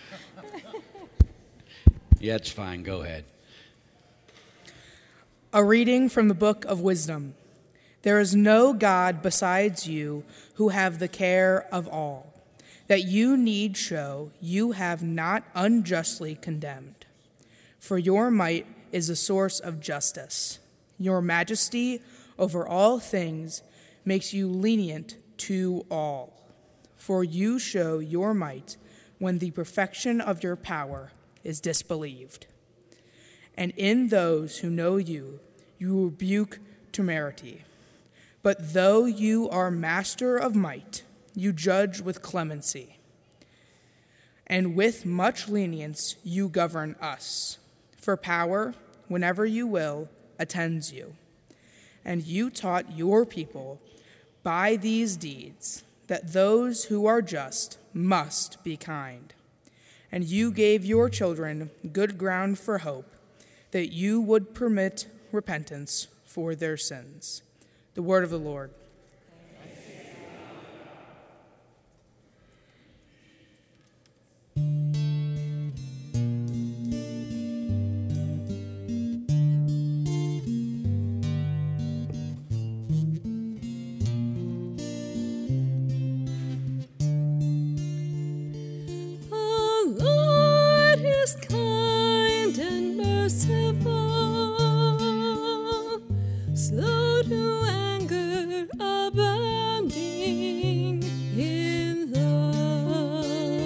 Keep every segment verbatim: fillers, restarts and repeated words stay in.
Yeah, it's fine. Go ahead. A reading from the Book of Wisdom. There is no God besides you who have the care of all. That you need show you have not unjustly condemned. For your might is a source of justice. Your majesty over all things makes you lenient to all. For you show your might when the perfection of your power is disbelieved. And in those who know you, you rebuke temerity. But though you are master of might, you judge with clemency. And with much lenience you govern us. For power, whenever you will, attends you. And you taught your people by these deeds that those who are just must be kind. And you gave your children good ground for hope, that you would permit repentance for their sins. The word of the Lord. Slow to anger, abounding in love.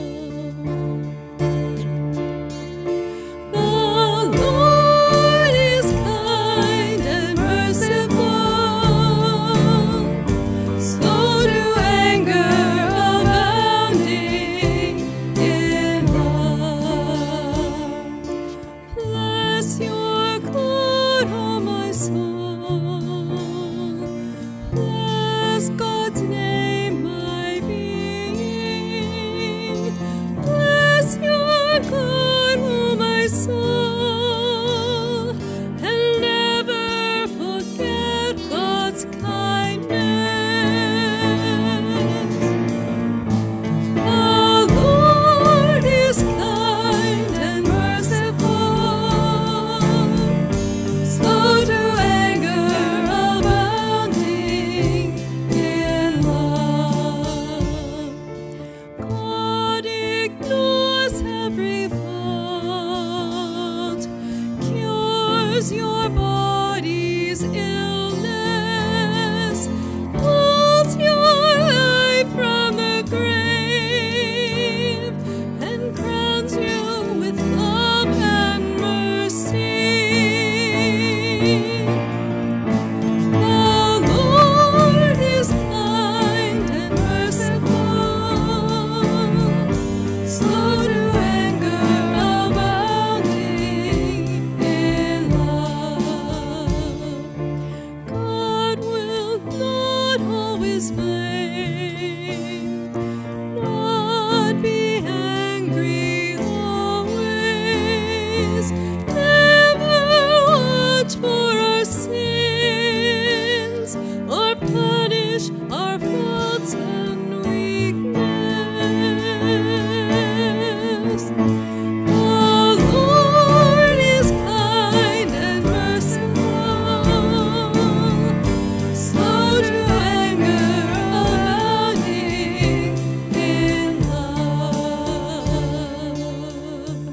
The Lord is kind and merciful, slow to anger, abounding in love. Bless your God, O my soul. Bless God's name, my being. Bless your God, O my soul, and never forget God's kindness. The Lord is kind and merciful, slow to anger, abounding in love. God ignores every fault, cures your body's illness, pulls your life from the grave, and crowns you with love and mercy. The Lord is kind and merciful, slow to anger, abounding in love. God will not always fail, not be angry always, never watch for our sins, or punish our faults and weakness. The Lord is kind and merciful, slow to anger, abounding in love.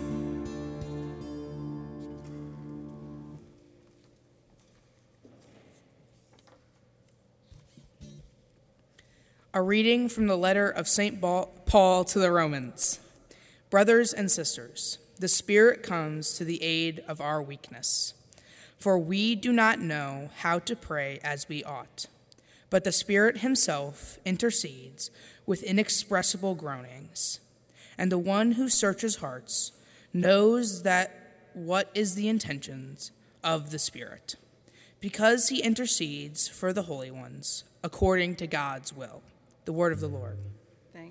A reading from the letter of Saint Paul to the Romans. Brothers and sisters, the Spirit comes to the aid of our weakness. For we do not know how to pray as we ought, but the Spirit himself intercedes with inexpressible groanings. And the one who searches hearts knows that what is the intentions of the Spirit, because he intercedes for the holy ones according to God's will. The word of the Lord. Thank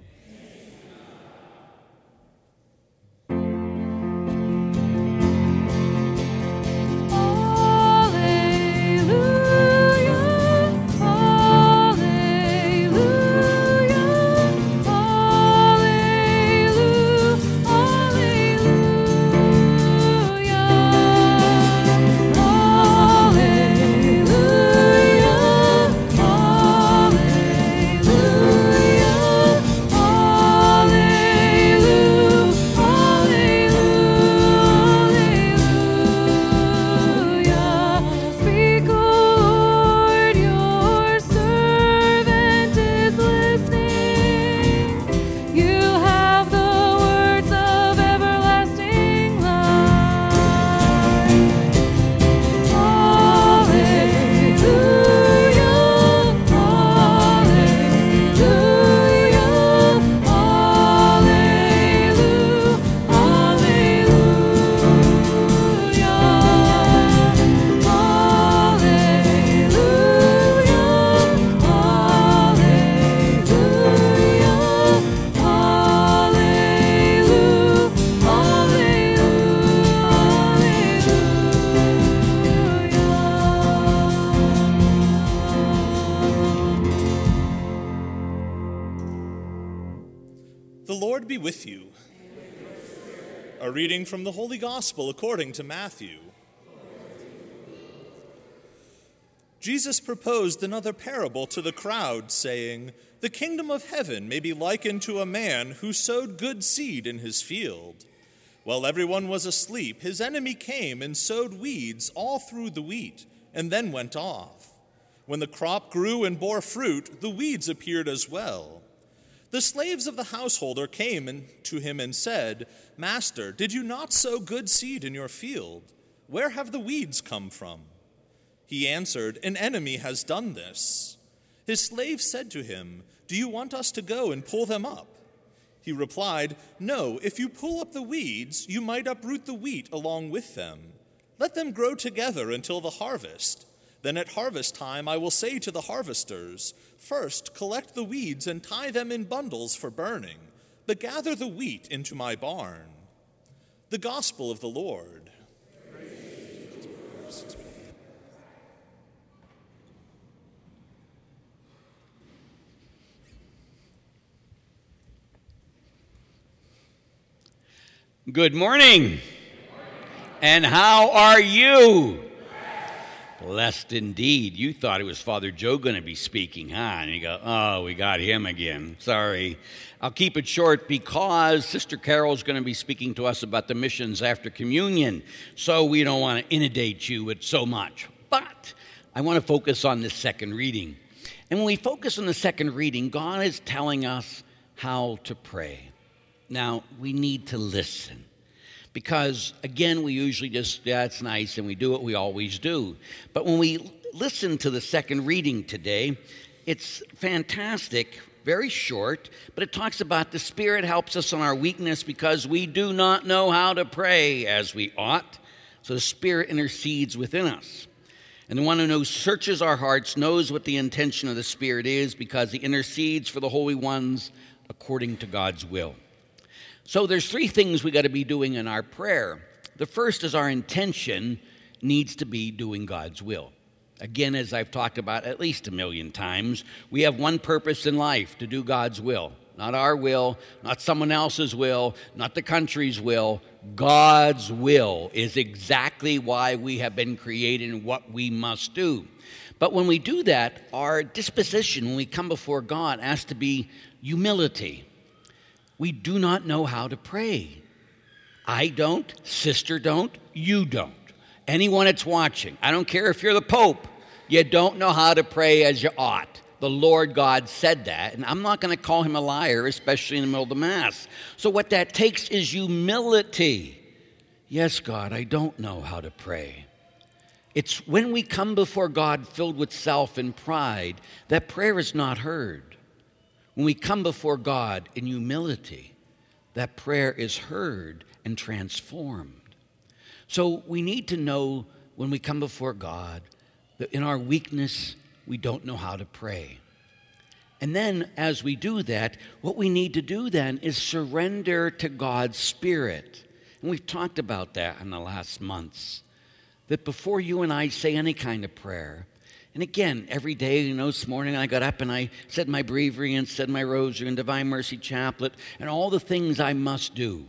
Hallelujah, hallelujah, hallelujah. A reading from the Holy Gospel according to Matthew. Jesus proposed another parable to the crowd, saying, "The kingdom of heaven may be likened to a man who sowed good seed in his field. While everyone was asleep, his enemy came and sowed weeds all through the wheat, and then went off. When the crop grew and bore fruit, the weeds appeared as well. The slaves of the householder came to him and said, 'Master, did you not sow good seed in your field? Where have the weeds come from?' He answered, 'An enemy has done this.' His slaves said to him, 'Do you want us to go and pull them up?' He replied, 'No, if you pull up the weeds, you might uproot the wheat along with them. Let them grow together until the harvest. Then at harvest time I will say to the harvesters, first collect the weeds and tie them in bundles for burning, but gather the wheat into my barn.'" The Gospel of the Lord. Good morning. And how are you? Blessed indeed. You thought it was Father Joe going to be speaking, huh? And you go, oh, we got him again. Sorry. I'll keep it short because Sister Carol's going to be speaking to us about the missions after communion, so we don't want to inundate you with so much. But I want to focus on this second reading. And when we focus on the second reading, God is telling us how to pray. Now, we need to listen. Because, again, we usually just, yeah, it's nice, and we do what we always do. But when we listen to the second reading today, it's fantastic, very short, but it talks about the Spirit helps us in our weakness because we do not know how to pray as we ought. So the Spirit intercedes within us. And the one who knows, searches our hearts, knows what the intention of the Spirit is because he intercedes for the holy ones according to God's will. So there's three things we got to be doing in our prayer. The first is our intention needs to be doing God's will. Again, as I've talked about at least a million times, we have one purpose in life, to do God's will. Not our will, not someone else's will, not the country's will. God's will is exactly why we have been created and what we must do. But when we do that, our disposition when we come before God has to be humility. We do not know how to pray. I don't, sister don't, you don't. Anyone that's watching, I don't care if you're the Pope, you don't know how to pray as you ought. The Lord God said that, and I'm not going to call him a liar, especially in the middle of the Mass. So what that takes is humility. Yes, God, I don't know how to pray. It's when we come before God filled with self and pride that prayer is not heard. When we come before God in humility, that prayer is heard and transformed. So we need to know when we come before God that in our weakness, we don't know how to pray. And then as we do that, what we need to do then is surrender to God's Spirit. And we've talked about that in the last months. That before you and I say any kind of prayer, and again, every day, you know, this morning I got up and I said my breviary and said my rosary and Divine Mercy Chaplet and all the things I must do.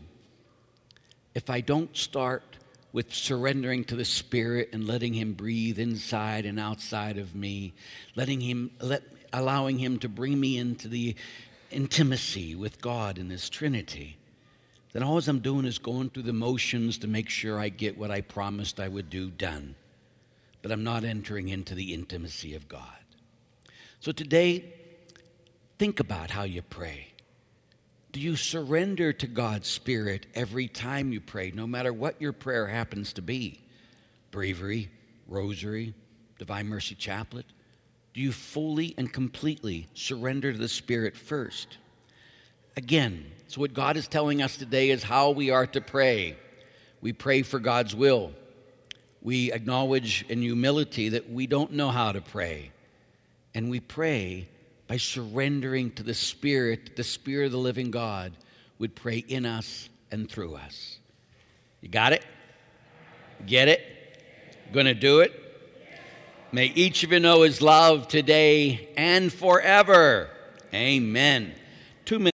If I don't start with surrendering to the Spirit and letting him breathe inside and outside of me, letting him, let, allowing him to bring me into the intimacy with God in this Trinity, then all I'm doing is going through the motions to make sure I get what I promised I would do done. But I'm not entering into the intimacy of God. So today, think about how you pray. Do you surrender to God's Spirit every time you pray, no matter what your prayer happens to be? Breviary, rosary, Divine Mercy Chaplet. Do you fully and completely surrender to the Spirit first? Again, so what God is telling us today is how we are to pray. We pray for God's will. We acknowledge in humility that we don't know how to pray. And we pray by surrendering to the Spirit, the Spirit of the living God would pray in us and through us. You got it? Get it? Going to do it? May each of you know his love today and forever. Amen. Two minutes.